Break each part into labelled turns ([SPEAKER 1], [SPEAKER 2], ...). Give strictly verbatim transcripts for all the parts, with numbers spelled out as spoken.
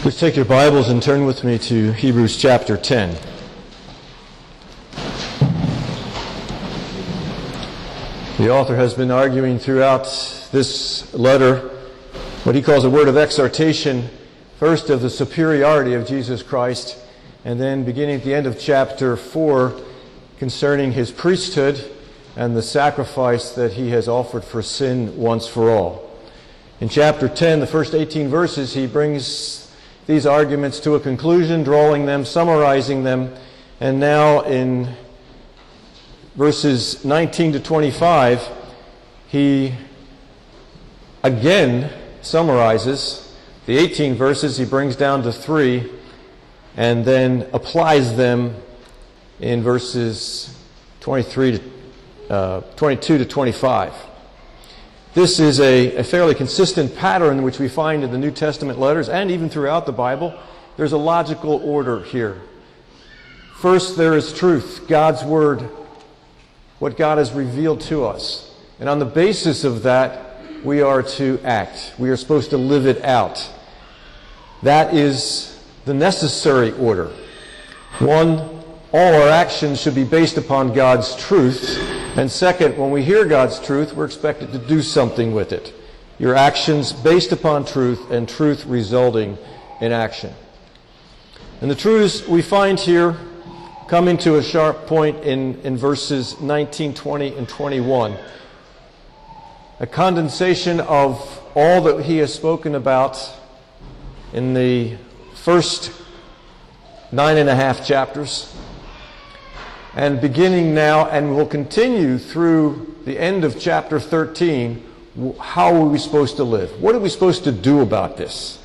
[SPEAKER 1] Please take your Bibles and turn with me to Hebrews chapter ten. The author has been arguing throughout this letter what he calls a word of exhortation, first of the superiority of Jesus Christ, and then beginning at the end of chapter four concerning his priesthood and the sacrifice that he has offered for sin once for all. In chapter ten, the first eighteen verses, he brings these arguments to a conclusion, drawing them, summarizing them, and now in verses nineteen to twenty-five, he again summarizes the eighteen verses. He brings down to three and then applies them in verses twenty-three to uh, twenty-two to twenty-five. This is a, a fairly consistent pattern which we find in the New Testament letters and even throughout the Bible. There's a logical order here. First, there is truth, God's Word, what God has revealed to us. And on the basis of that, we are to act. We are supposed to live it out. That is the necessary order. One, all our actions should be based upon God's truth. And second, when we hear God's truth, we're expected to do something with it. Your actions based upon truth and truth resulting in action. And the truths we find here coming to a sharp point in, in verses nineteen, twenty, and twenty-one. A condensation of all that he has spoken about in the first nine and a half chapters. And beginning now, and will continue through the end of chapter thirteen, how are we supposed to live? What are we supposed to do about this?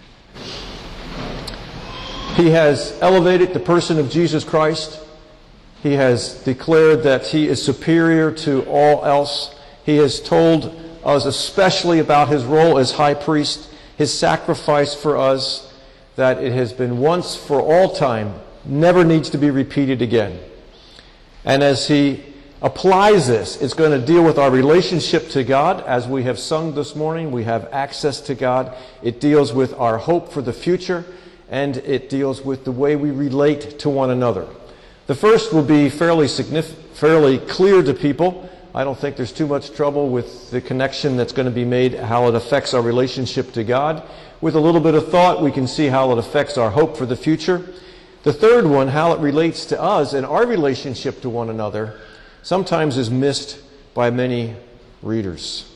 [SPEAKER 1] He has elevated the person of Jesus Christ. He has declared that he is superior to all else. He has told us especially about his role as high priest, his sacrifice for us, that it has been once for all time, never needs to be repeated again. And as he applies this, it's going to deal with our relationship to God. As we have sung this morning, we have access to God. It deals with our hope for the future, and it deals with the way we relate to one another. The first will be fairly significant, fairly clear to people. I don't think there's too much trouble with the connection that's going to be made, how it affects our relationship to God. With a little bit of thought, we can see how it affects our hope for the future. The third one, how it relates to us and our relationship to one another, sometimes is missed by many readers.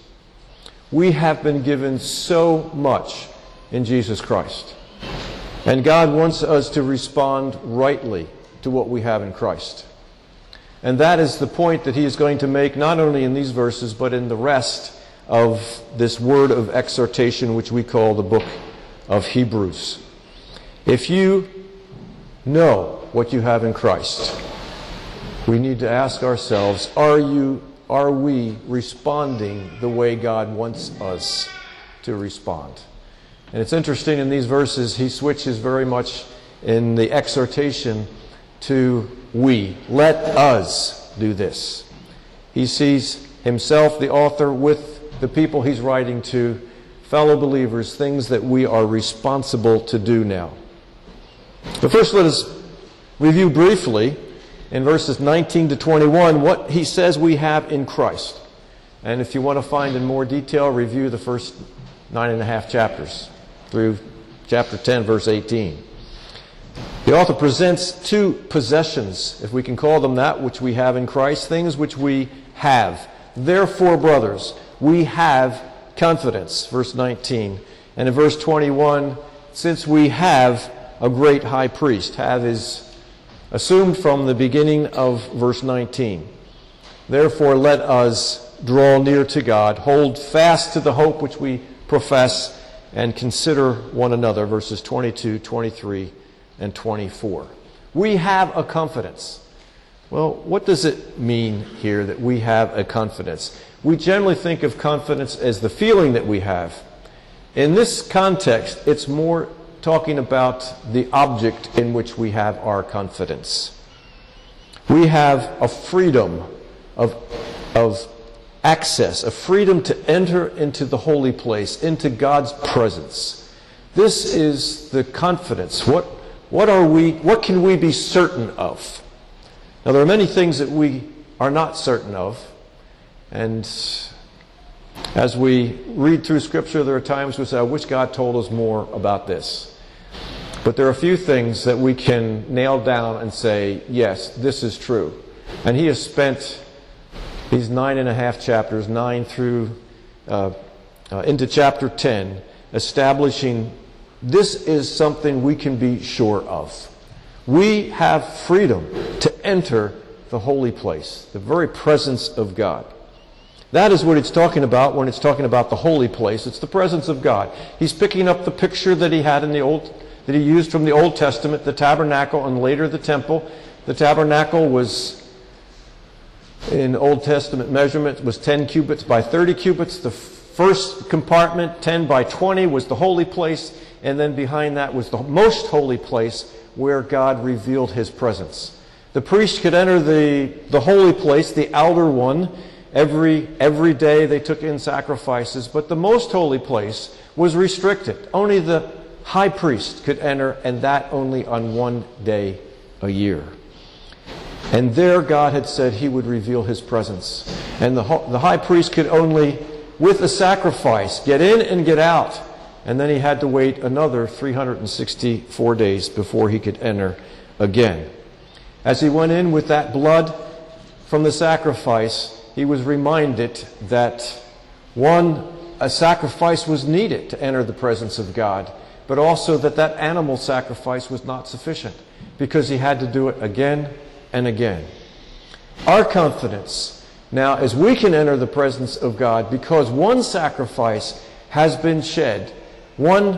[SPEAKER 1] We have been given so much in Jesus Christ. And God wants us to respond rightly to what we have in Christ. And that is the point that he is going to make not only in these verses, but in the rest of this word of exhortation, which we call the book of Hebrews. If you know what you have in Christ, we need to ask ourselves, are you, are we responding the way God wants us to respond? And it's interesting in these verses, he switches very much in the exhortation to we. Let us do this. He sees himself, the author, with the people he's writing to, fellow believers, things that we are responsible to do now. But first let us review briefly in verses nineteen to twenty-one what he says we have in Christ. And if you want to find in more detail, review the first nine and a half chapters through chapter ten, verse eighteen. The author presents two possessions, if we can call them that, which we have in Christ, things which we have. Therefore, brothers, we have confidence, verse nineteen. And in verse twenty-one, since we have a great high priest. Have is assumed from the beginning of verse nineteen. Therefore, let us draw near to God, hold fast to the hope which we profess, and consider one another, verses twenty-two, twenty-three, and twenty-four. We have a confidence. Well, what does it mean here that we have a confidence? We generally think of confidence as the feeling that we have. In this context, it's more talking about the object in which we have our confidence. We have a freedom of, of access, a freedom to enter into the holy place, into God's presence. This is the confidence. What, what are we, what can we be certain of? Now, there are many things that we are not certain of. And as we read through Scripture, there are times we say, I wish God told us more about this. But there are a few things that we can nail down and say, yes, this is true. And he has spent these nine and a half chapters, nine through uh, uh, into chapter ten, establishing this is something we can be sure of. We have freedom to enter the holy place, the very presence of God. That is what it's talking about when it's talking about the holy place. It's the presence of God. He's picking up the picture that he had in the old, that he used from the Old Testament, the tabernacle and later the temple. The tabernacle was, in Old Testament measurement, was ten cubits by thirty cubits. The first compartment, ten by twenty, was the holy place. And then behind that was the most holy place where God revealed his presence. The priest could enter the, the holy place, the outer one. Every, every day they took in sacrifices. But the most holy place was restricted. Only the high priest could enter, and that only on one day a year. And there God had said he would reveal his presence. And the, the high priest could only, with a sacrifice, get in and get out. And then he had to wait another three hundred sixty-four days before he could enter again. As he went in with that blood from the sacrifice, he was reminded that, one, a sacrifice was needed to enter the presence of God, but also that that animal sacrifice was not sufficient because he had to do it again and again. Our confidence now is we can enter the presence of God because one sacrifice has been shed. One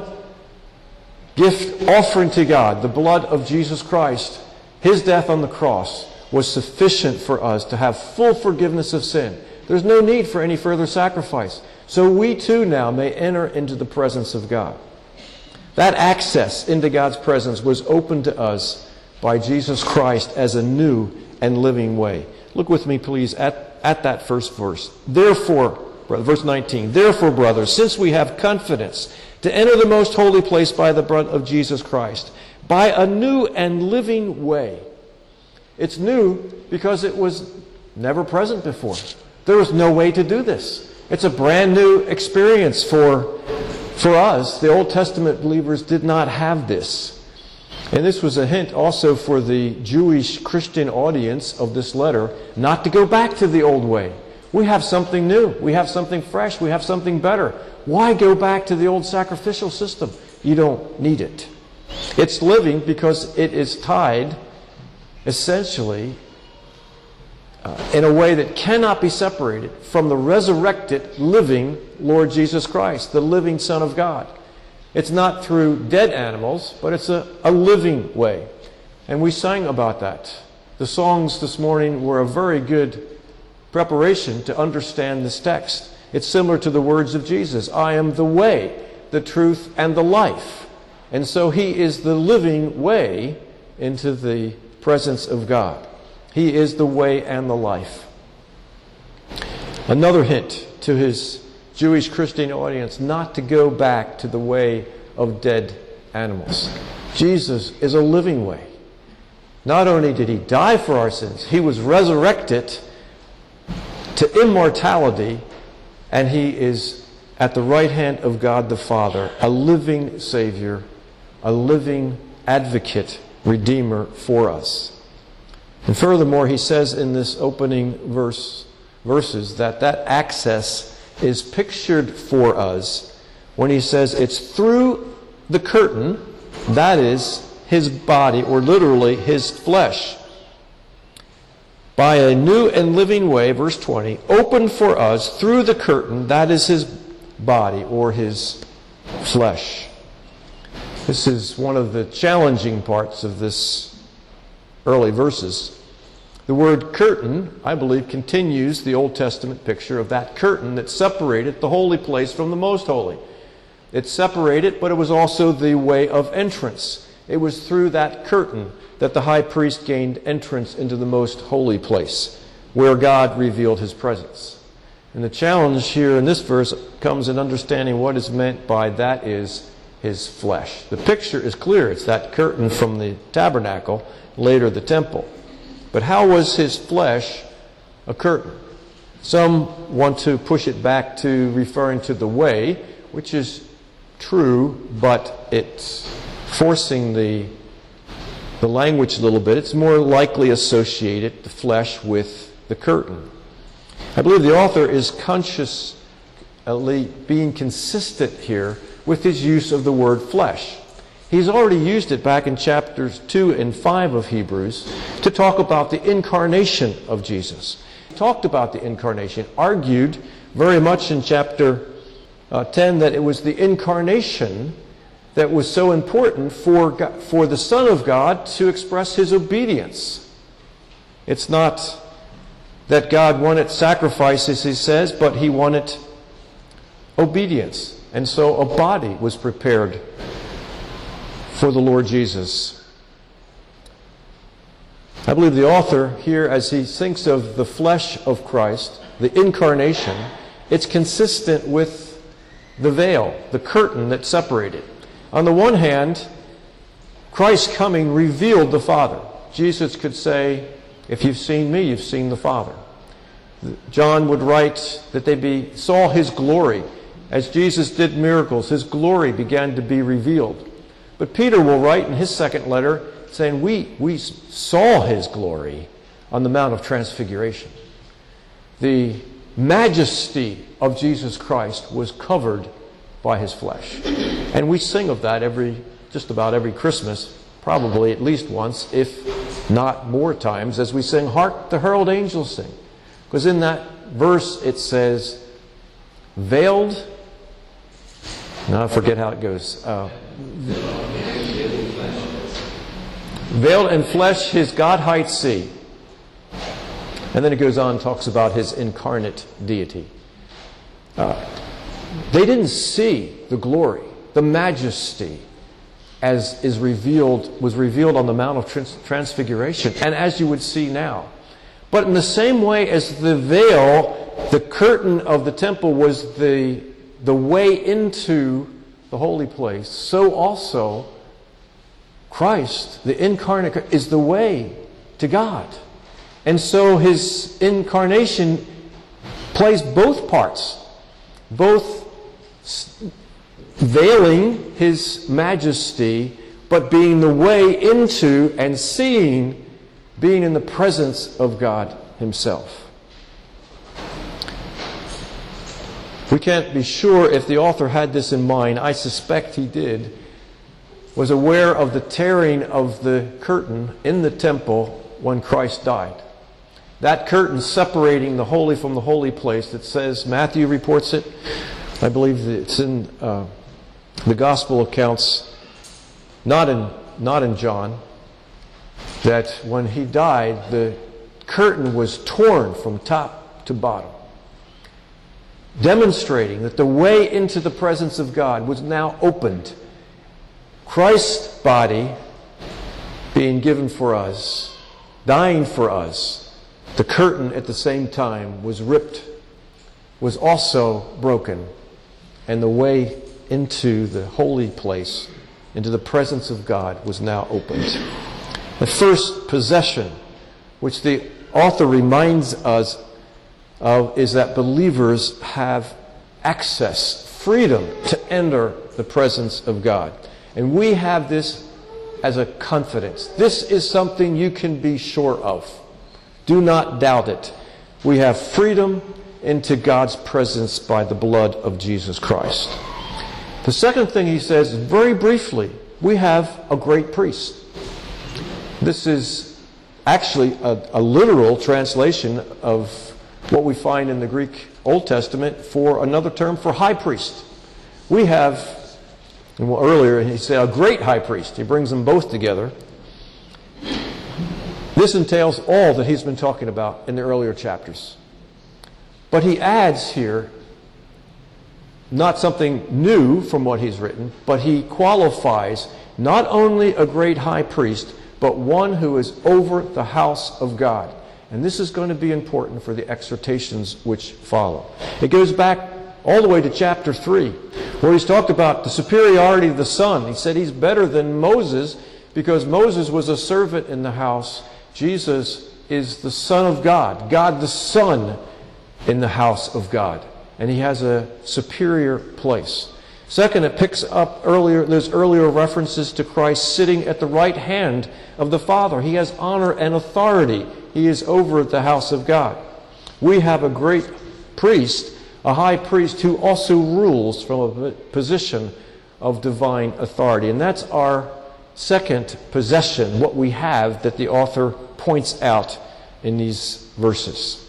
[SPEAKER 1] gift offering to God, the blood of Jesus Christ, his death on the cross, was sufficient for us to have full forgiveness of sin. There's no need for any further sacrifice. So we too now may enter into the presence of God. That access into God's presence was opened to us by Jesus Christ as a new and living way. Look with me, please, at, at that first verse. Therefore, verse nineteen, therefore, brothers, since we have confidence to enter the most holy place by the blood of Jesus Christ, by a new and living way. It's new because it was never present before. There was no way to do this. It's a brand new experience for, for us. The Old Testament believers did not have this. And this was a hint also for the Jewish Christian audience of this letter not to go back to the old way. We have something new. We have something fresh. We have something better. Why go back to the old sacrificial system? You don't need it. It's living because it is tied, essentially, uh, in a way that cannot be separated from the resurrected, living Lord Jesus Christ, the living Son of God. It's not through dead animals, but it's a, a living way. And we sang about that. The songs this morning were a very good preparation to understand this text. It's similar to the words of Jesus. I am the way, the truth, and the life. And so he is the living way into the presence of God. He is the way and the life. Another hint to his Jewish Christian audience not to go back to the way of dead animals. Jesus is a living way. Not only did he die for our sins, he was resurrected to immortality, and he is at the right hand of God the Father, a living Savior, a living advocate, Redeemer for us. And furthermore, he says in this opening verse, verses that that access is pictured for us when he says it's through the curtain, that is his body, or literally his flesh. By a new and living way, verse twenty, opened for us through the curtain, that is his body or his flesh. This is one of the challenging parts of this early verses. The word curtain, I believe, continues the Old Testament picture of that curtain that separated the holy place from the most holy. It separated, but it was also the way of entrance. It was through that curtain that the high priest gained entrance into the most holy place, where God revealed his presence. And the challenge here in this verse comes in understanding what is meant by that is his flesh. The picture is clear. It's that curtain from the tabernacle, later the temple. But how was his flesh a curtain? Some want to push it back to referring to the way, which is true, but it's forcing the, the language a little bit. It's more likely associated, the flesh, with the curtain. I believe the author is consciously being consistent here with his use of the word flesh. He's already used it back in chapters two and five of Hebrews to talk about the incarnation of Jesus. He talked about the incarnation, argued very much in chapter uh, ten that it was the incarnation that was so important for God, for the Son of God to express his obedience. It's not that God wanted sacrifices, he says, but he wanted obedience. And so a body was prepared for the Lord Jesus. I believe the author here, as he thinks of the flesh of Christ, the incarnation, it's consistent with the veil, the curtain that separated. On the one hand, Christ's coming revealed the Father. Jesus could say, if you've seen me, you've seen the Father. John would write that they be, saw his glory. As Jesus did miracles, his glory began to be revealed. But Peter will write in his second letter saying, we, we saw his glory on the Mount of Transfiguration. The majesty of Jesus Christ was covered by his flesh. And we sing of that every, just about every Christmas, probably at least once, if not more times, as we sing, "Hark the Herald Angels Sing." Because in that verse it says, veiled, now I forget how it goes. Uh, veiled in flesh his Godheit see. And then it goes on and talks about his incarnate deity. Uh, they didn't see the glory, the majesty, as is revealed, was revealed on the Mount of Trans- Transfiguration, and as you would see now. But in the same way as the veil, the curtain of the temple was the, the way into the holy place, so also Christ, the incarnate, is the way to God. And so his incarnation plays both parts, both veiling his majesty, but being the way into and seeing, being in the presence of God himself. We can't be sure if the author had this in mind. I suspect he did. Was aware of the tearing of the curtain in the temple when Christ died. That curtain separating the holy from the holy place that says, Matthew reports it, I believe it's in uh, the gospel accounts, not in, not in John, that when he died, the curtain was torn from top to bottom, demonstrating that the way into the presence of God was now opened. Christ's body being given for us, dying for us, the curtain at the same time was ripped, was also broken, and the way into the holy place, into the presence of God, was now opened. The first possession, which the author reminds us of, is that believers have access, freedom to enter the presence of God. And we have this as a confidence. This is something you can be sure of. Do not doubt it. We have freedom into God's presence by the blood of Jesus Christ. The second thing he says, very briefly, we have a great priest. This is actually a, a literal translation of what we find in the Greek Old Testament for another term for high priest. We have, and well, earlier he said a great high priest. He brings them both together. This entails all that he's been talking about in the earlier chapters. But he adds here not something new from what he's written, but he qualifies not only a great high priest, but one who is over the house of God. And this is going to be important for the exhortations which follow. It goes back all the way to chapter three, where he's talked about the superiority of the Son. He said he's better than Moses because Moses was a servant in the house. Jesus is the Son of God, God the Son in the house of God. And he has a superior place. Second, it picks up earlier, there's earlier references to Christ sitting at the right hand of the Father. He has honor and authority. He is over the house of God. We have a great priest, a high priest who also rules from a position of divine authority. And that's our second possession, what we have that the author points out in these verses.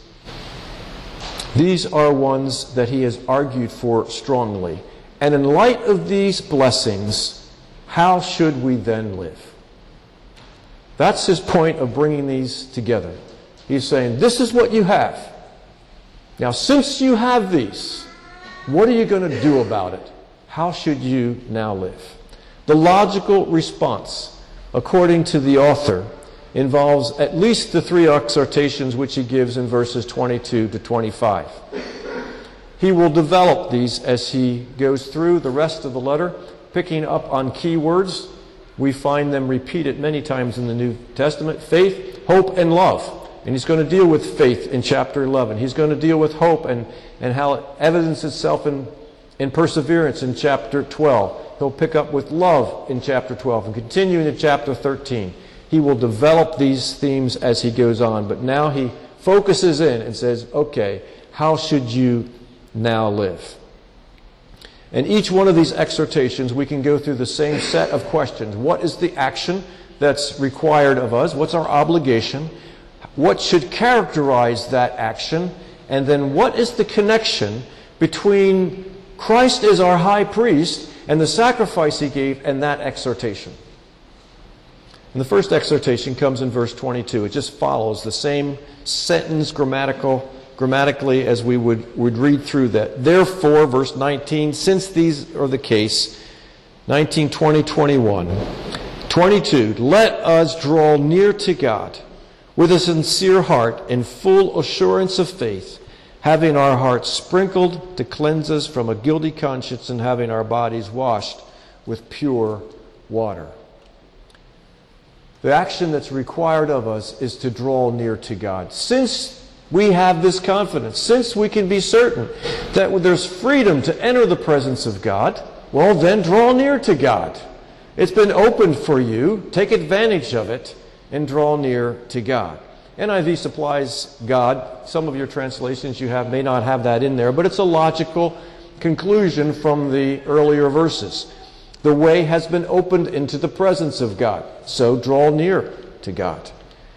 [SPEAKER 1] These are ones that he has argued for strongly. And in light of these blessings, how should we then live? That's his point of bringing these together. He's saying, this is what you have. Now, since you have these, what are you going to do about it? How should you now live? The logical response, according to the author, involves at least the three exhortations which he gives in verses twenty-two to twenty-five. He will develop these as he goes through the rest of the letter, picking up on key words. We find them repeated many times in the New Testament: faith, hope, and love. And he's going to deal with faith in chapter eleven. He's going to deal with hope and, and how it evidences itself in, in perseverance in chapter twelve. He'll pick up with love in chapter twelve and continue into chapter thirteen. He will develop these themes as he goes on. But now he focuses in and says, okay, how should you now live? And each one of these exhortations, we can go through the same set of questions. What is the action that's required of us? What's our obligation? What should characterize that action? And then what is the connection between Christ as our high priest and the sacrifice he gave and that exhortation? And the first exhortation comes in verse twenty-two. It just follows the same sentence grammatical grammatically as we would, would read through that. Therefore, verse nineteen, since these are the case, nineteen, twenty, twenty-one, twenty-two, let us draw near to God with a sincere heart in full assurance of faith, having our hearts sprinkled to cleanse us from a guilty conscience and having our bodies washed with pure water. The action that's required of us is to draw near to God. Since we have this confidence, since we can be certain that there's freedom to enter the presence of God, well, then draw near to God. It's been opened for you. Take advantage of it and draw near to God. N I V supplies God. Some of your translations you have may not have that in there, but it's a logical conclusion from the earlier verses. The way has been opened into the presence of God, so draw near to God.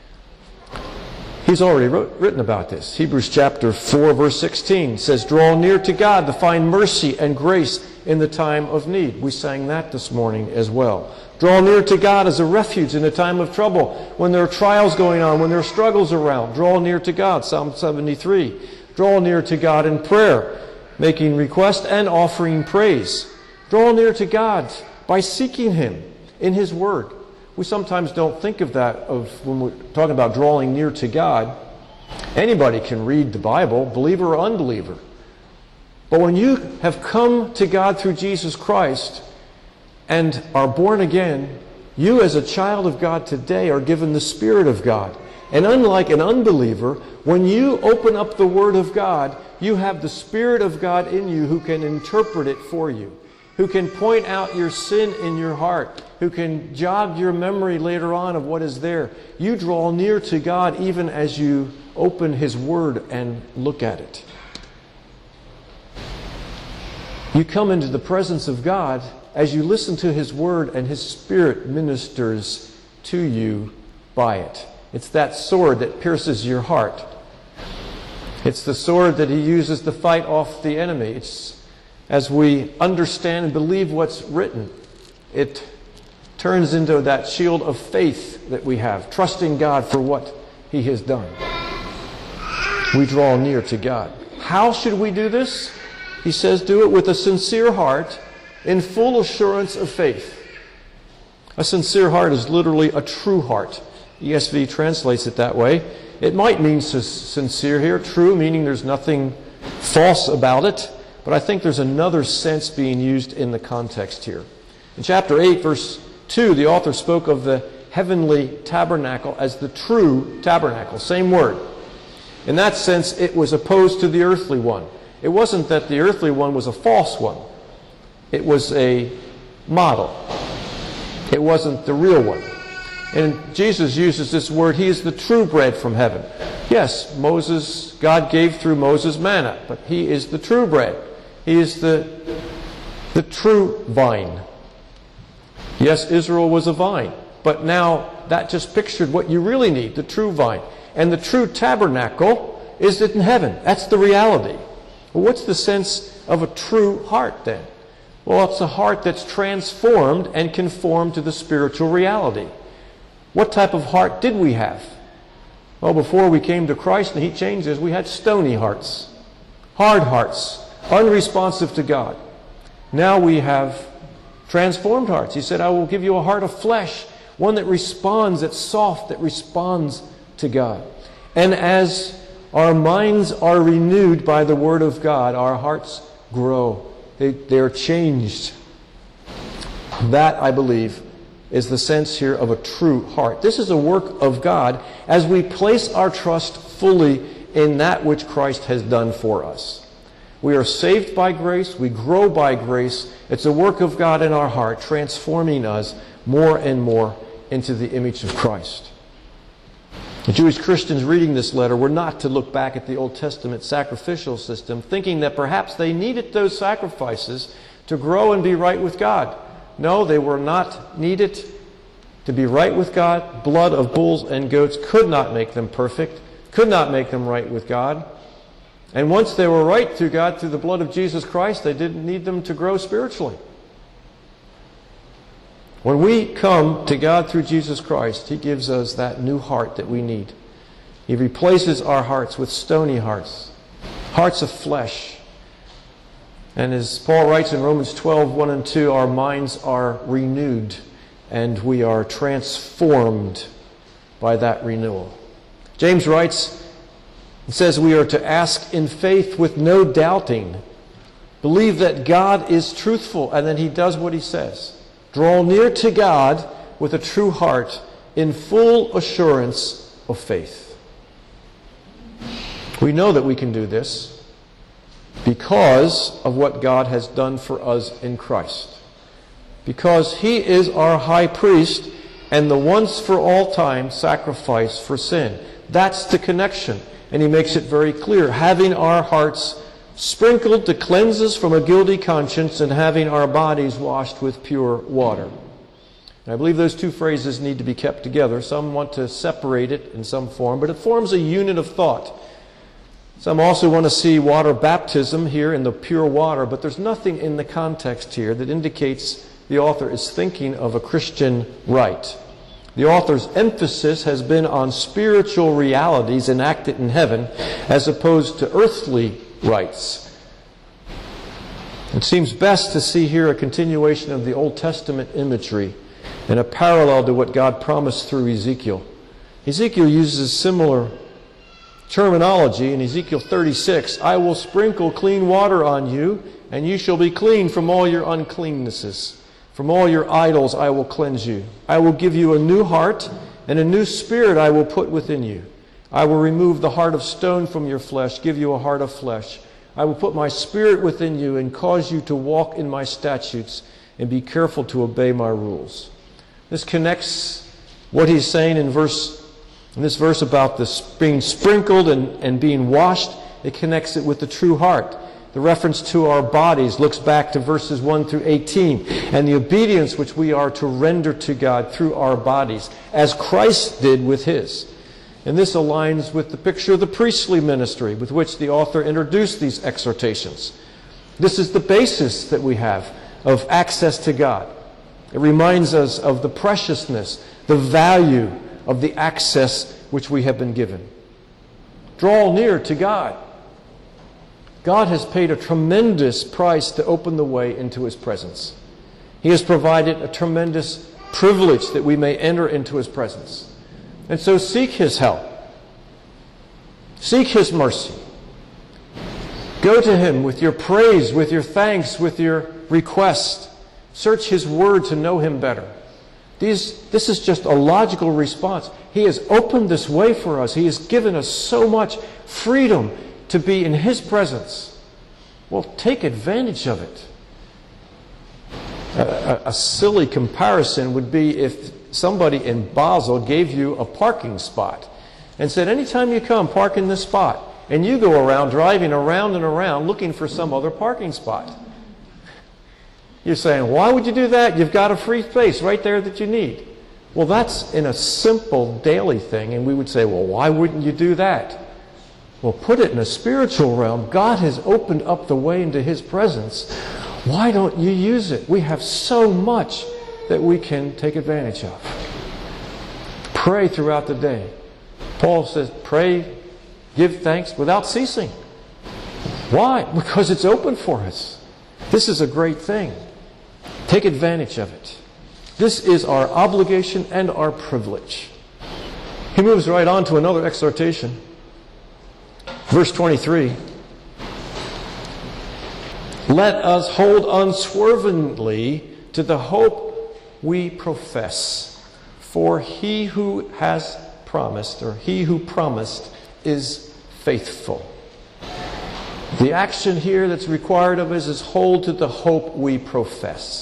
[SPEAKER 1] He's already wrote, written about this. Hebrews chapter four, verse sixteen says, draw near to God to find mercy and grace in the time of need. We sang that this morning as well. Draw near to God as a refuge in a time of trouble. When there are trials going on, when there are struggles around, draw near to God. Psalm seventy-three. Draw near to God in prayer, making request and offering praise. Draw near to God by seeking Him in His Word. We sometimes don't think of that of when we're talking about drawing near to God. Anybody can read the Bible, believer or unbeliever. But when you have come to God through Jesus Christ and are born again, you as a child of God today are given the Spirit of God. And unlike an unbeliever, when you open up the Word of God, you have the Spirit of God in you who can interpret it for you, who can point out your sin in your heart, who can jog your memory later on of what is there. You draw near to God even as you open His Word and look at it. You come into the presence of God as you listen to His Word and His Spirit ministers to you by it. It's that sword that pierces your heart. It's the sword that He uses to fight off the enemy. It's as we understand and believe what's written, it turns into that shield of faith that we have, trusting God for what He has done. We draw near to God. How should we do this? He says, do it with a sincere heart in full assurance of faith. A sincere heart is literally a true heart. E S V translates it that way. It might mean sincere here, true, meaning there's nothing false about it. but I think there's another sense being used in the context here. In chapter eight, verse two, the author spoke of the heavenly tabernacle as the true tabernacle. Same word. In that sense, it was opposed to the earthly one. It wasn't that the earthly one was a false one. It was a model. It wasn't the real one. And Jesus uses this word, He is the true bread from heaven. Yes, Moses, God gave through Moses manna, but He is the true bread. He is the, the true vine. Yes, Israel was a vine, but now that just pictured what you really need, the true vine. And the true tabernacle is in heaven. That's the reality. Well, what's the sense of a true heart then? Well, it's a heart that's transformed and conformed to the spiritual reality. What type of heart did we have? Well, before we came to Christ and He changed us, we had stony hearts, hard hearts, unresponsive to God. Now we have transformed hearts. He said, I will give you a heart of flesh, one that responds, that's soft, that responds to God. And as our minds are renewed by the Word of God, our hearts grow. They, they're changed. That, I believe, is the sense here of a true heart. This is a work of God as we place our trust fully in that which Christ has done for us. We are saved by grace. We grow by grace. It's a work of God in our heart, transforming us more and more into the image of Christ. The Jewish Christians reading this letter were not to look back at the Old Testament sacrificial system, thinking that perhaps they needed those sacrifices to grow and be right with God. No, they were not needed to be right with God. Blood of bulls and goats could not make them perfect, could not make them right with God. And once they were right through God, through the blood of Jesus Christ, they didn't need them to grow spiritually. When we come to God through Jesus Christ, He gives us that new heart that we need. He replaces our hearts with stony hearts, hearts of flesh. And as Paul writes in Romans twelve, one and two, our minds are renewed and we are transformed by that renewal. James writes, it says we are to ask in faith with no doubting. Believe that God is truthful and that He does what He says. Draw near to God with a true heart in full assurance of faith. We know that we can do this because of what God has done for us in Christ. Because He is our high priest and the once for all time sacrifice for sin. That's the connection. And He makes it very clear. Having our hearts sprinkled to cleanse us from a guilty conscience and having our bodies washed with pure water. And I believe those two phrases need to be kept together. Some want to separate it in some form, but it forms a unit of thought. Some also want to see water baptism here in the pure water, but there's nothing in the context here that indicates the author is thinking of a Christian rite. The author's emphasis has been on spiritual realities enacted in heaven as opposed to earthly rites. It seems best to see here a continuation of the Old Testament imagery and a parallel to what God promised through Ezekiel. Ezekiel uses similar terminology in Ezekiel thirty-six. I will sprinkle clean water on you, and you shall be clean from all your uncleannesses. From all your idols I will cleanse you. I will give you a new heart, and a new spirit I will put within you. I will remove the heart of stone from your flesh, give you a heart of flesh. I will put my spirit within you and cause you to walk in my statutes and be careful to obey my rules. This connects what he's saying in verse in this verse about this being sprinkled and, and being washed. It connects it with the true heart. The reference to our bodies looks back to verses one through eighteen and the obedience which we are to render to God through our bodies, as Christ did with His. And this aligns with the picture of the priestly ministry with which the author introduced these exhortations. This is the basis that we have of access to God. It reminds us of the preciousness, the value of the access which we have been given. Draw near to God. God has paid a tremendous price to open the way into His presence. He has provided a tremendous privilege that we may enter into His presence. And so seek His help. Seek His mercy. Go to Him with your praise, with your thanks, with your request. Search His Word to know Him better. These, this is just a logical response. He has opened this way for us. He has given us so much freedom to be in His presence. Well, take advantage of it. A, a, a silly comparison would be if somebody in Basel gave you a parking spot and said, anytime you come, park in this spot. And you go around driving around and around looking for some other parking spot. You're saying, why would you do that? You've got a free space right there that you need. Well, that's in a simple daily thing, and we would say, well, why wouldn't you do that? Well, put it in a spiritual realm. God has opened up the way into His presence. Why don't you use it? We have so much that we can take advantage of. Pray throughout the day. Paul says, pray, give thanks without ceasing. Why? Because it's open for us. This is a great thing. Take advantage of it. This is our obligation and our privilege. He moves right on to another exhortation. Verse twenty-three. Let us hold unswervingly to the hope we profess. For he who has promised, or he who promised, is faithful. The action here that's required of us is hold to the hope we profess.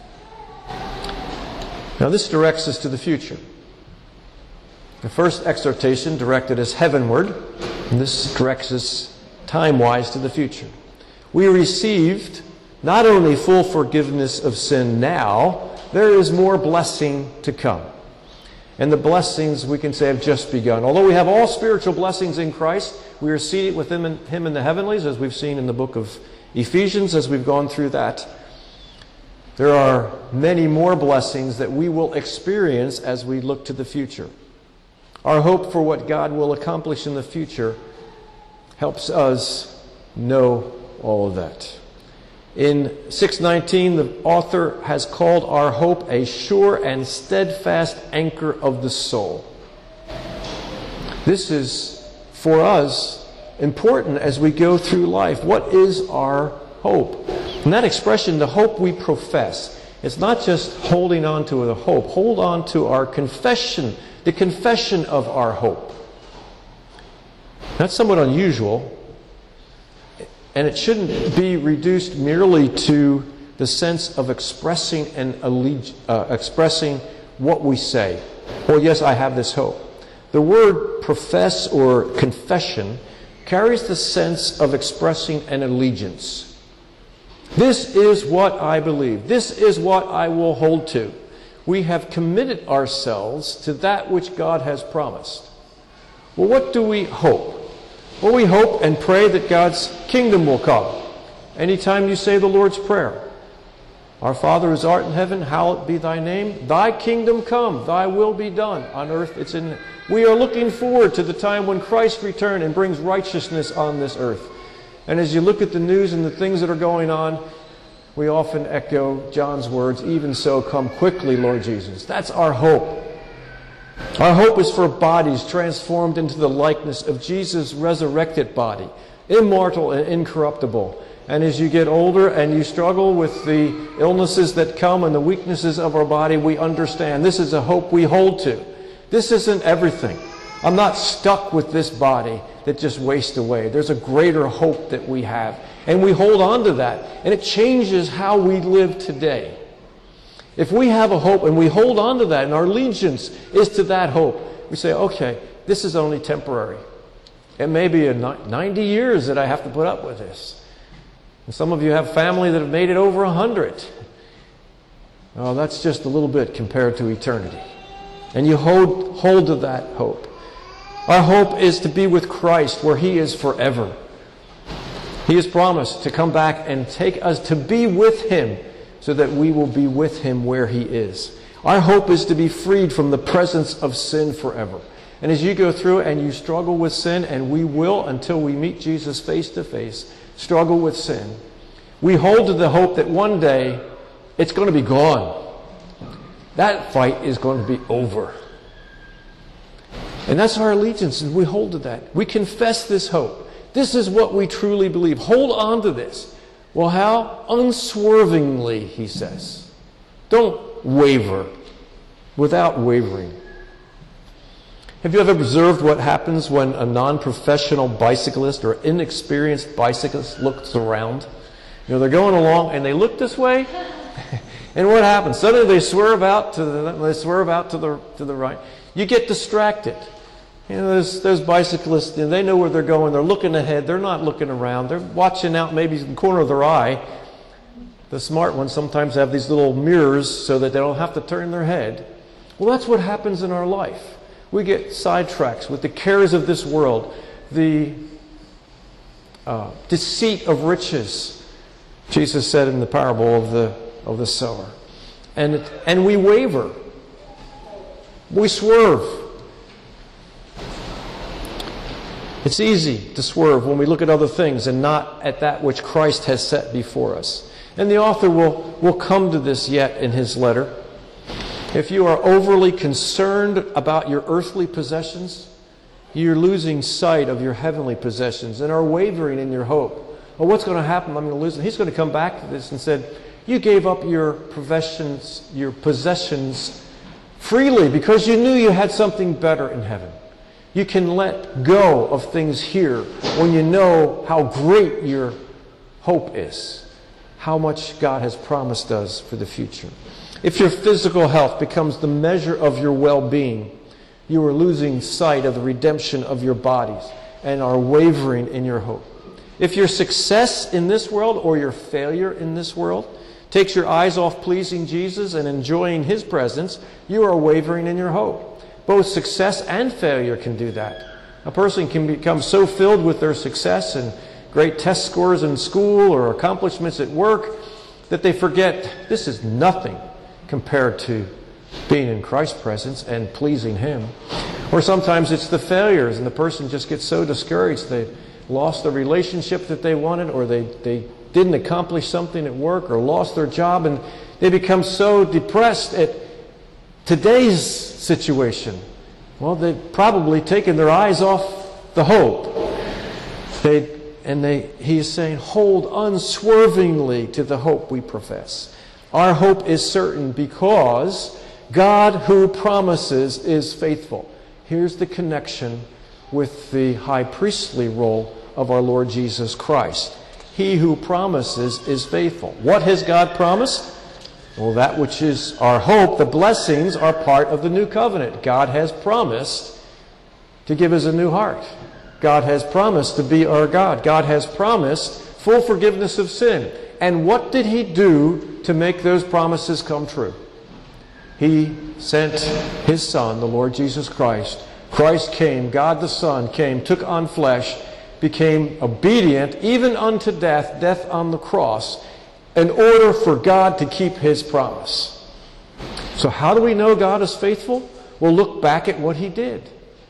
[SPEAKER 1] Now this directs us to the future. The first exhortation directed us heavenward, and this directs us time-wise to the future. We received not only full forgiveness of sin now, there is more blessing to come. And the blessings, we can say, have just begun. Although we have all spiritual blessings in Christ, we are seated with Him in, him in the heavenlies, as we've seen in the book of Ephesians, as we've gone through that. There are many more blessings that we will experience as we look to the future. Our hope for what God will accomplish in the future helps us know all of that. In six nineteen, the author has called our hope a sure and steadfast anchor of the soul. This is, for us, important as we go through life. What is our hope? And that expression, the hope we profess, it's not just holding on to the hope. Hold on to our confession, the confession of our hope. That's somewhat unusual. And it shouldn't be reduced merely to the sense of expressing and alleg- uh, expressing what we say. Well, yes, I have this hope. The word profess or confession carries the sense of expressing an allegiance. This is what I believe. This is what I will hold to. We have committed ourselves to that which God has promised. Well, what do we hope? Well, we hope and pray that God's kingdom will come. Anytime you say the Lord's Prayer, Our Father who art in heaven, hallowed be thy name. Thy kingdom come, thy will be done on earth. It's in. We are looking forward to the time when Christ returns and brings righteousness on this earth. And as you look at the news and the things that are going on, we often echo John's words, even so, come quickly, Lord Jesus. That's our hope. Our hope is for bodies transformed into the likeness of Jesus' resurrected body, immortal and incorruptible. And as you get older and you struggle with the illnesses that come and the weaknesses of our body, we understand this is a hope we hold to. This isn't everything. I'm not stuck with this body that just wastes away. There's a greater hope that we have. And we hold on to that. And it changes how we live today. If we have a hope and we hold on to that and our allegiance is to that hope, we say, okay, this is only temporary. It may be a ninety years that I have to put up with this. And some of you have family that have made it over a hundred. Oh, that's just a little bit compared to eternity. And you hold, hold to that hope. Our hope is to be with Christ where He is forever. He has promised to come back and take us to be with Him so that we will be with Him where He is. Our hope is to be freed from the presence of sin forever. And as you go through and you struggle with sin, and we will until we meet Jesus face to face, struggle with sin, we hold to the hope that one day it's going to be gone. That fight is going to be over. And that's our allegiance, and we hold to that. We confess this hope. This is what we truly believe. Hold on to this. Well, how? Unswervingly, he says. Don't waver. Without wavering. Have you ever observed what happens when a non-professional bicyclist or inexperienced bicyclist looks around? You know, they're going along and they look this way, and what happens? Suddenly they swerve out to the they swerve out to the to the right. You get distracted. You know, those those bicyclists, you know, they know where they're going. They're looking ahead. They're not looking around. They're watching out maybe in the corner of their eye. The smart ones sometimes have these little mirrors so that they don't have to turn their head. Well, that's what happens in our life. We get sidetracked with the cares of this world, the uh, deceit of riches. Jesus said in the parable of the of the sower, and it, and we waver, we swerve. It's easy to swerve when we look at other things and not at that which Christ has set before us. And the author will will come to this yet in his letter. If you are overly concerned about your earthly possessions, you're losing sight of your heavenly possessions and are wavering in your hope. Well, what's going to happen? I'm going to lose it. He's going to come back to this and said, you gave up your possessions, your possessions freely because you knew you had something better in heaven. You can let go of things here when you know how great your hope is, how much God has promised us for the future. If your physical health becomes the measure of your well-being, you are losing sight of the redemption of your bodies and are wavering in your hope. If your success in this world or your failure in this world takes your eyes off pleasing Jesus and enjoying His presence, you are wavering in your hope. Both success and failure can do that. A person can become so filled with their success and great test scores in school or accomplishments at work that they forget this is nothing compared to being in Christ's presence and pleasing Him. Or sometimes it's the failures and the person just gets so discouraged they lost the relationship that they wanted, or they, they didn't accomplish something at work, or lost their job, and they become so depressed at today's situation. Well, they've probably taken their eyes off the hope. They, and they, he is saying, hold unswervingly to the hope we profess. Our hope is certain because God who promises is faithful. Here's the connection with the high priestly role of our Lord Jesus Christ. He who promises is faithful. What has God promised? Well, that which is our hope, the blessings, are part of the new covenant. God has promised to give us a new heart. God has promised to be our God. God has promised full forgiveness of sin. And what did He do to make those promises come true? He sent His Son, the Lord Jesus Christ. Christ came, God the Son came, took on flesh, became obedient even unto death, death on the cross, in order for God to keep His promise. So how do we know God is faithful? We'll look back at what He did.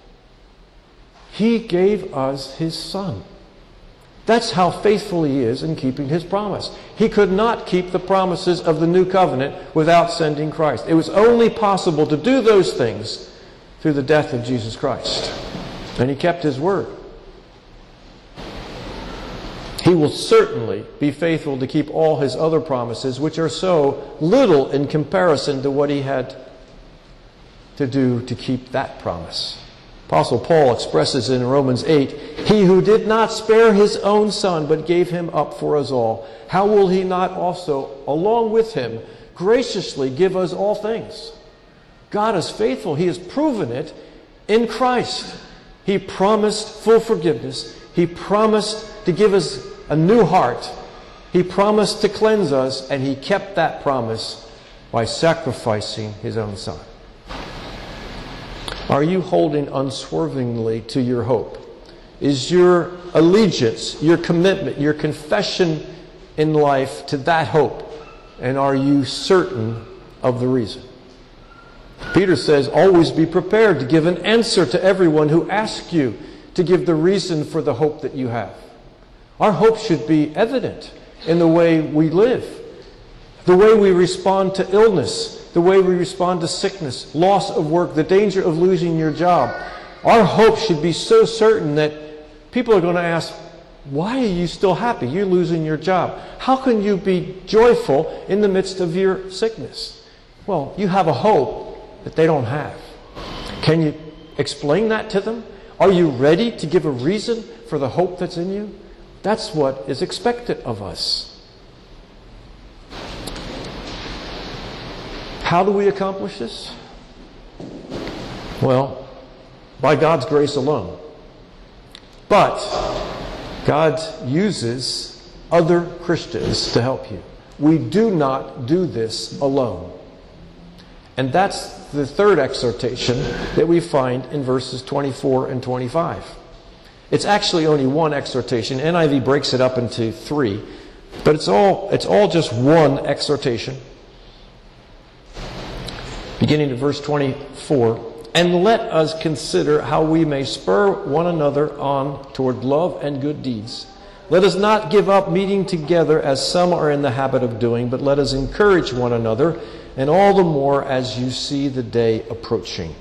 [SPEAKER 1] He gave us His Son. That's how faithful He is in keeping His promise. He could not keep the promises of the new covenant without sending Christ. It was only possible to do those things through the death of Jesus Christ. And He kept His word. He will certainly be faithful to keep all His other promises, which are so little in comparison to what He had to do to keep that promise. Apostle Paul expresses in Romans eight, He who did not spare His own Son, but gave Him up for us all, how will He not also, along with Him, graciously give us all things? God is faithful. He has proven it in Christ. He promised full forgiveness. He promised to give us a new heart. He promised to cleanse us, and He kept that promise by sacrificing His own Son. Are you holding unswervingly to your hope? Is your allegiance, your commitment, your confession in life to that hope? And are you certain of the reason? Peter says, always be prepared to give an answer to everyone who asks you to give the reason for the hope that you have. Our hope should be evident in the way we live, the way we respond to illness, the way we respond to sickness, loss of work, the danger of losing your job. Our hope should be so certain that people are going to ask, Why are you still happy? You're losing your job. How can you be joyful in the midst of your sickness? Well, you have a hope that they don't have. Can you explain that to them? Are you ready to give a reason for the hope that's in you? That's what is expected of us. How do we accomplish this? Well, by God's grace alone. But God uses other Christians to help you. We do not do this alone. And that's the third exhortation that we find in verses twenty-four and twenty-five. It's actually only one exhortation. N I V breaks it up into three, but it's all, it's all just one exhortation. Beginning at verse twenty-four. And let us consider how we may spur one another on toward love and good deeds. Let us not give up meeting together as some are in the habit of doing, but let us encourage one another, and all the more as you see the day approaching.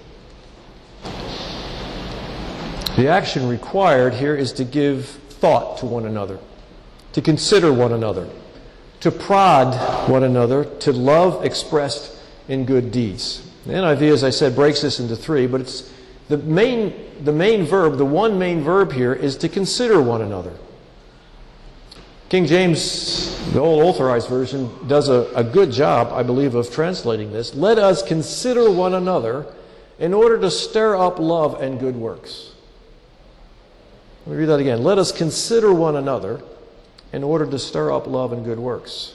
[SPEAKER 1] The action required here is to give thought to one another, to consider one another, to prod one another, to love expressed in good deeds. The N I V, as I said, breaks this into three, but it's the main, the main verb, the one main verb here is to consider one another. King James, the old authorized version, does a, a good job, I believe, of translating this. Let us consider one another in order to stir up love and good works. Let me read that again. Let us consider one another in order to stir up love and good works.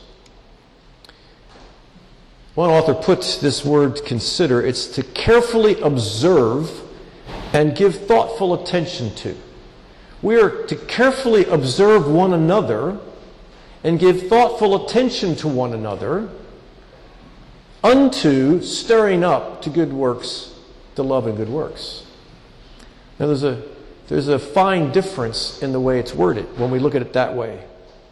[SPEAKER 1] One author puts this word consider, it's to carefully observe and give thoughtful attention to. We are to carefully observe one another and give thoughtful attention to one another unto stirring up to good works, to love and good works. Now there's a, there's a fine difference in the way it's worded when we look at it that way.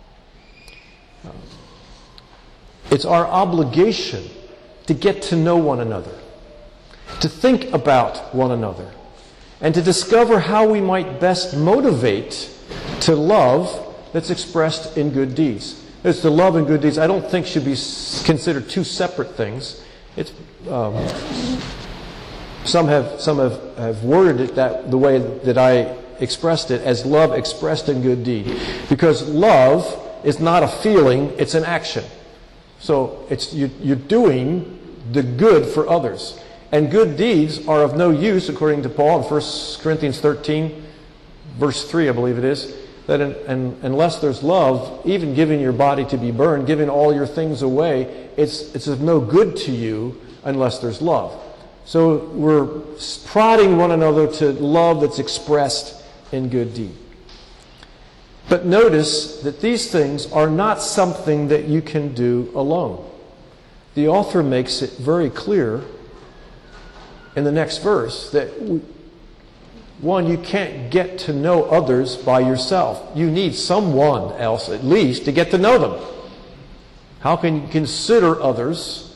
[SPEAKER 1] It's our obligation to get to know one another, to think about one another, and to discover how we might best motivate to love that's expressed in good deeds. It's the love and good deeds I don't think should be considered two separate things. It's um, some have some have, have worded it that the way that I expressed it as love expressed in good deed, because love is not a feeling, it's an action. So it's you, you're doing the good for others. And good deeds are of no use, according to Paul in First Corinthians thirteen, verse three, I believe it is, that in, in, unless there's love, even giving your body to be burned, giving all your things away, it's, it's of no good to you unless there's love. So we're prodding one another to love that's expressed in good deed. But notice that these things are not something that you can do alone. The author makes it very clear in the next verse that, we, one, you can't get to know others by yourself. You need someone else, at least, to get to know them. How can you consider others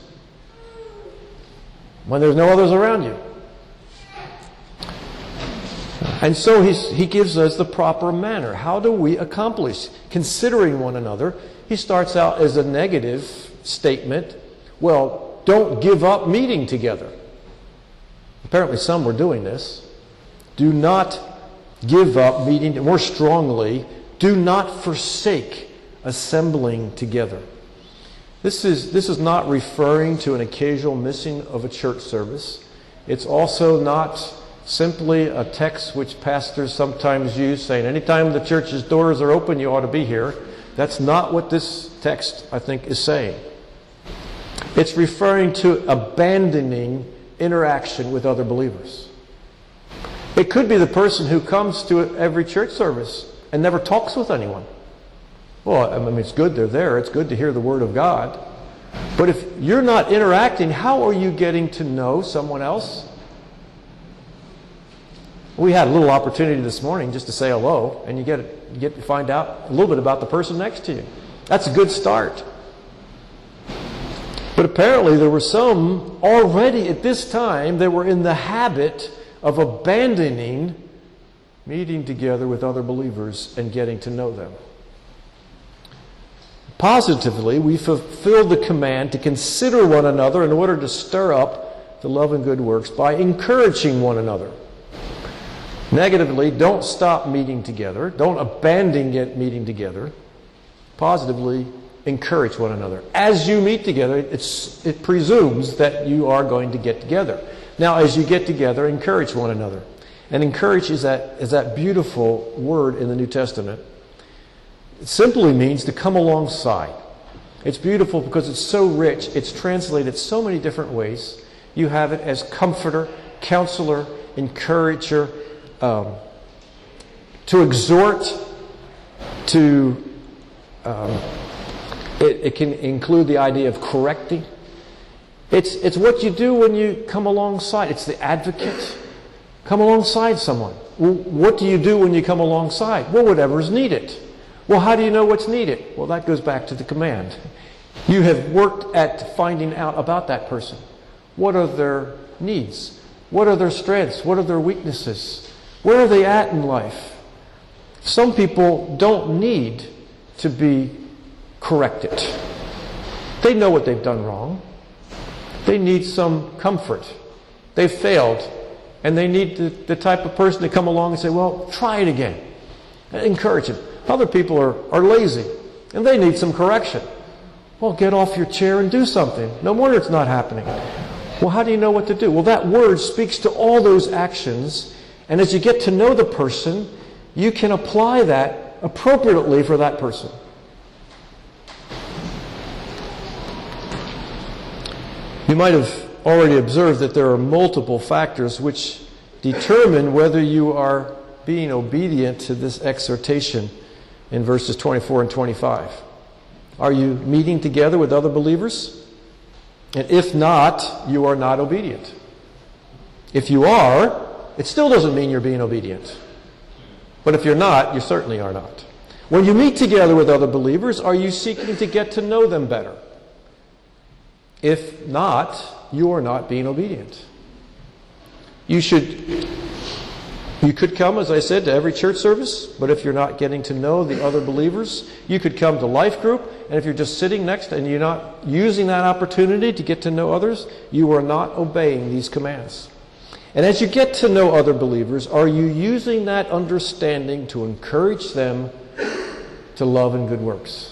[SPEAKER 1] when there's no others around you? And so he's, he gives us the proper manner. How do we accomplish considering one another? He starts out as a negative statement. Well, don't give up meeting together. Apparently some were doing this. Do not give up meeting. More strongly, do not forsake assembling together. This is, this is not referring to an occasional missing of a church service. It's also not simply a text which pastors sometimes use saying, anytime the church's doors are open, you ought to be here. That's not what this text, I think, is saying. It's referring to abandoning interaction with other believers. It could be the person who comes to every church service and never talks with anyone. Well, I mean, it's good they're there. It's good to hear the Word of God. But if you're not interacting, how are you getting to know someone else? We had a little opportunity this morning just to say hello, and you get, you get to find out a little bit about the person next to you. That's a good start. But apparently there were some already at this time that were in the habit of abandoning meeting together with other believers and getting to know them. Positively, we fulfill the command to consider one another in order to stir up the love and good works by encouraging one another. Negatively, don't stop meeting together. Don't abandon it meeting together. Positively, encourage one another. As you meet together, it's, it presumes that you are going to get together. Now, as you get together, encourage one another. And encourage is that, is that beautiful word in the New Testament. It simply means to come alongside. It's beautiful because it's so rich. It's translated so many different ways. You have it as comforter, counselor, encourager, um, to exhort, to um, it, it can include the idea of correcting. It's it's what you do when you come alongside. It's the advocate. Come alongside someone. Well, what do you do when you come alongside? Well, whatever's needed. Well, how do you know what's needed? Well, that goes back to the command. You have worked at finding out about that person. What are their needs? What are their strengths? What are their weaknesses? Where are they at in life? Some people don't need to be corrected. They know what they've done wrong. They need some comfort. They've failed. And they need the, the type of person to come along and say, well, try it again. And encourage them. Other people are, are lazy, and they need some correction. Well, get off your chair and do something. No wonder it's not happening. Well, how do you know what to do? Well, that word speaks to all those actions, and as you get to know the person, you can apply that appropriately for that person. You might have already observed that there are multiple factors which determine whether you are being obedient to this exhortation in verses twenty-four and twenty-five. Are you meeting together with other believers? And if not, you are not obedient. If you are, it still doesn't mean you're being obedient. But if you're not, you certainly are not. When you meet together with other believers, are you seeking to get to know them better? If not, you are not being obedient. You should, you could come, as I said, to every church service, but if you're not getting to know the other believers, you could come to life group, and if you're just sitting next and you're not using that opportunity to get to know others, you are not obeying these commands. And as you get to know other believers, are you using that understanding to encourage them to love and good works?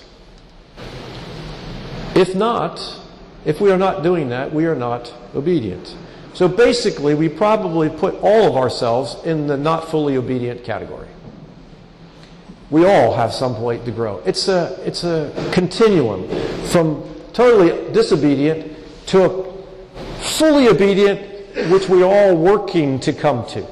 [SPEAKER 1] If not, if we are not doing that, we are not obedient. So basically, we probably put all of ourselves in the not fully obedient category. We all have some point to grow. It's a, it's a continuum from totally disobedient to a fully obedient, which we're all working to come to.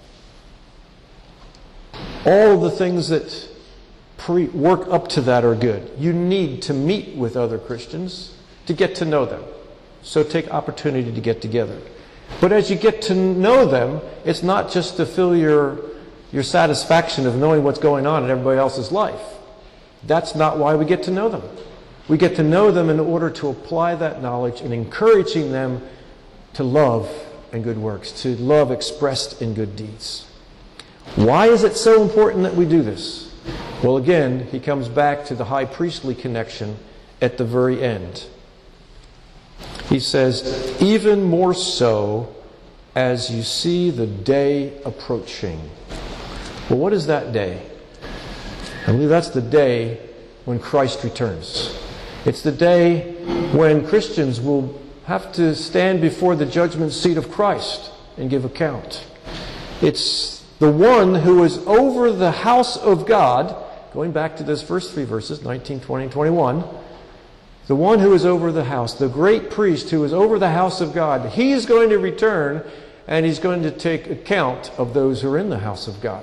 [SPEAKER 1] All the things that pre- work up to that are good. You need to meet with other Christians to get to know them. So take opportunity to get together. But as you get to know them, it's not just to fill your, your satisfaction of knowing what's going on in everybody else's life. That's not why we get to know them. We get to know them in order to apply that knowledge and encouraging them to love and good works, to love expressed in good deeds. Why is it so important that we do this? Well, again, he comes back to the high priestly connection at the very end. He says, even more so as you see the day approaching. Well, what is that day? I believe that's the day when Christ returns. It's the day when Christians will have to stand before the judgment seat of Christ and give account. It's the one who is over the house of God, going back to those first three verses, nineteen, twenty, and twenty-one, the one who is over the house, the great priest who is over the house of God, he is going to return and he's going to take account of those who are in the house of God.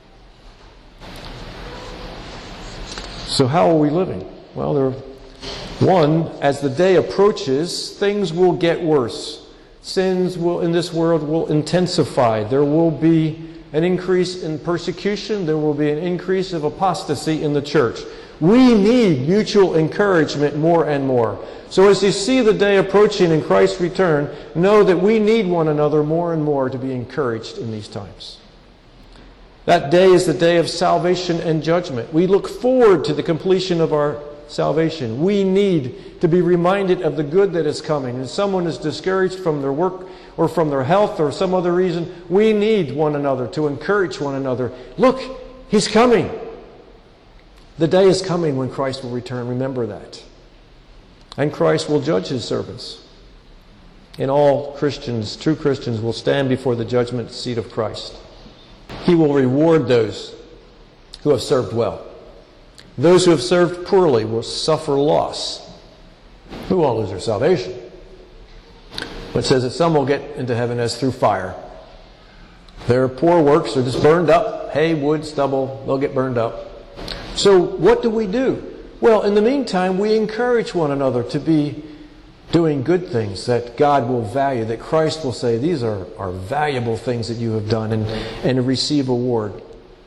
[SPEAKER 1] So how are we living? Well, there, one, as the day approaches, things will get worse. Sins will in this world will intensify. There will be an increase in persecution. There will be an increase of apostasy in the church. We need mutual encouragement more and more. So as you see the day approaching in Christ's return, know that we need one another more and more to be encouraged in these times. That day is the day of salvation and judgment. We look forward to the completion of our salvation. We need to be reminded of the good that is coming. If someone is discouraged from their work or from their health or some other reason, we need one another to encourage one another. Look, He's coming. The day is coming when Christ will return. Remember that. And Christ will judge His servants. And all Christians, true Christians, will stand before the judgment seat of Christ. He will reward those who have served well. Those who have served poorly will suffer loss. Who won't lose their salvation? But it says that some will get into heaven as through fire. Their poor works are just burned up. Hay, wood, stubble, they'll get burned up. So what do we do? Well, in the meantime, we encourage one another to be doing good things that God will value, that Christ will say, these are, are valuable things that you have done, and, and receive award.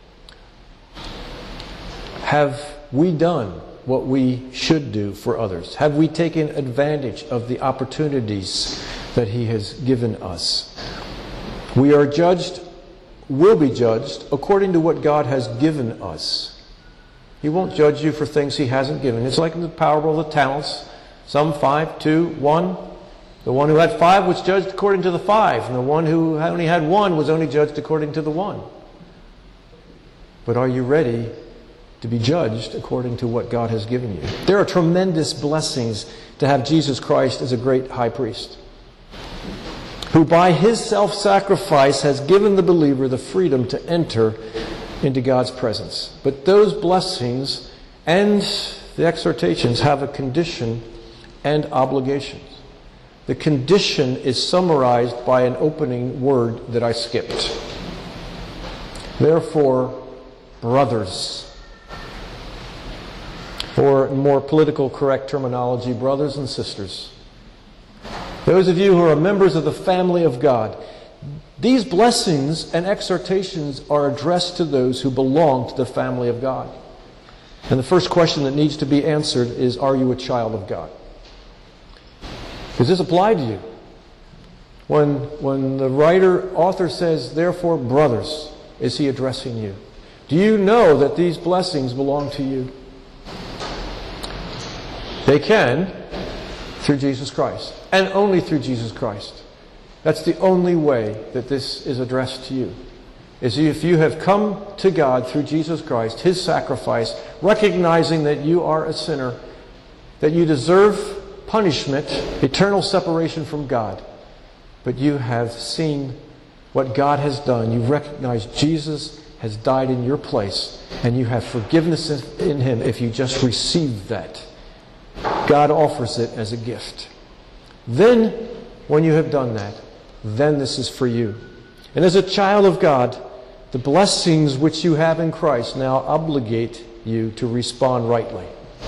[SPEAKER 1] Have we done what we should do for others? Have we taken advantage of the opportunities that He has given us? We are judged, will be judged, according to what God has given us. He won't judge you for things He hasn't given. It's like in the parable of the talents. Some five, two, one. The one who had five was judged according to the five, and the one who only had one was only judged according to the one. But are you ready to be judged according to what God has given you? There are tremendous blessings to have Jesus Christ as a great high priest, who by His self-sacrifice has given the believer the freedom to enter into God's presence. But those blessings and the exhortations have a condition and obligations. The condition is summarized by an opening word that I skipped. Therefore, brothers, or in more political correct terminology, brothers and sisters, those of you who are members of the family of God, these blessings and exhortations are addressed to those who belong to the family of God. And the first question that needs to be answered is, are you a child of God? Does this apply to you? When, when the writer, author says, therefore, brothers, is he addressing you? Do you know that these blessings belong to you? They can through Jesus Christ, and only through Jesus Christ. That's the only way that this is addressed to you. Is if you have come to God through Jesus Christ, His sacrifice, recognizing that you are a sinner, that you deserve punishment, eternal separation from God, but you have seen what God has done. You recognize Jesus has died in your place, and you have forgiveness in Him if you just receive that. God offers it as a gift. Then, when you have done that, then this is for you. And as a child of God, the blessings which you have in Christ now obligate you to respond rightly.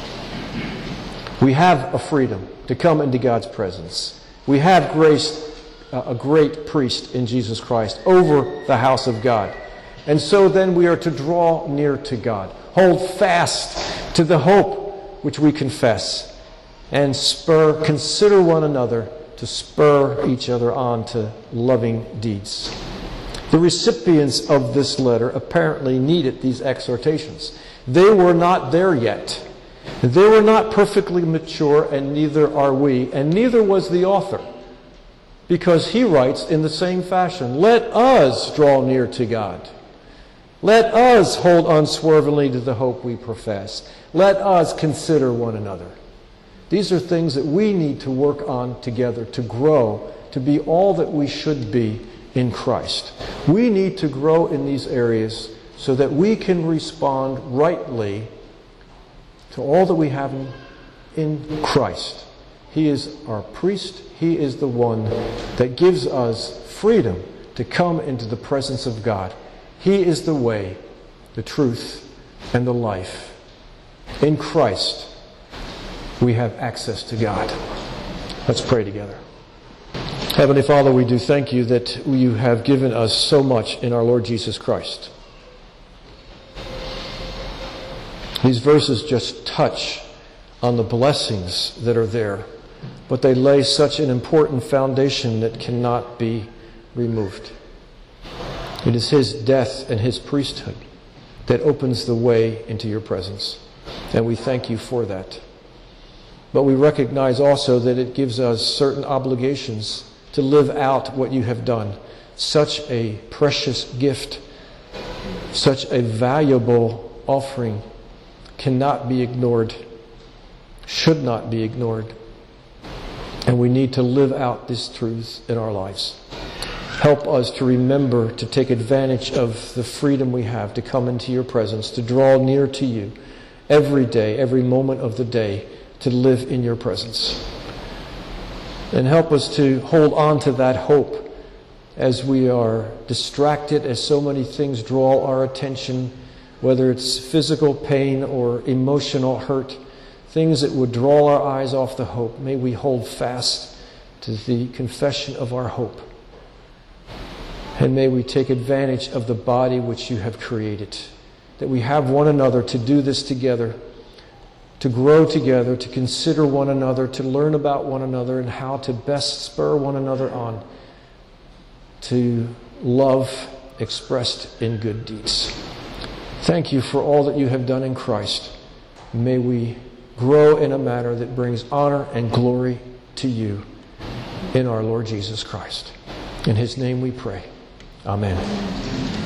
[SPEAKER 1] We have a freedom to come into God's presence. We have grace, uh, a great priest in Jesus Christ over the house of God. And so then we are to draw near to God. Hold fast to the hope which we confess. And spur, consider one another to spur each other on to loving deeds. The recipients of this letter apparently needed these exhortations. They were not there yet. They were not perfectly mature, and neither are we, and neither was the author. Because he writes in the same fashion, let us draw near to God. Let us hold unswervingly to the hope we profess. Let us consider one another. These are things that we need to work on together to grow, to be all that we should be in Christ. We need to grow in these areas so that we can respond rightly to all that we have in, in Christ. He is our priest. He is the one that gives us freedom to come into the presence of God. He is the way, the truth, and the life. In Christ, we have access to God. Let's pray together. Heavenly Father, we do thank you that you have given us so much in our Lord Jesus Christ. These verses just touch on the blessings that are there, but they lay such an important foundation that cannot be removed. It is His death and His priesthood that opens the way into your presence. And we thank you for that. But we recognize also that it gives us certain obligations to live out what you have done. Such a precious gift, such a valuable offering cannot be ignored, should not be ignored. And we need to live out this truth in our lives. Help us to remember to take advantage of the freedom we have to come into your presence, to draw near to you every day, every moment of the day, to live in your presence. And help us to hold on to that hope as we are distracted, as so many things draw our attention, whether it's physical pain or emotional hurt, things that would draw our eyes off the hope. May we hold fast to the confession of our hope. And may we take advantage of the body which you have created, that we have one another to do this together, to grow together, to consider one another, to learn about one another and how to best spur one another on to love expressed in good deeds. Thank you for all that you have done in Christ. May we grow in a manner that brings honor and glory to you in our Lord Jesus Christ. In His name we pray. Amen.